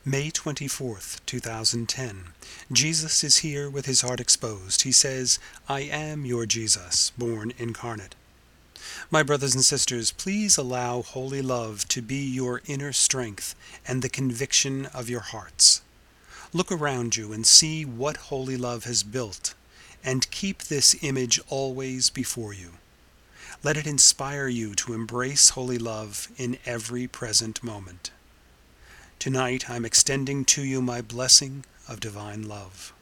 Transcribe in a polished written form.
May 24th, 2010. Jesus is here with his heart exposed. He says, "I am your Jesus, born incarnate." My brothers and sisters, please allow holy love to be your inner strength and the conviction of your hearts. Look around you and see what holy love has built, and keep this image always before you. Let it inspire you to embrace holy love in every present moment. Tonight I'm extending to you my blessing of divine love.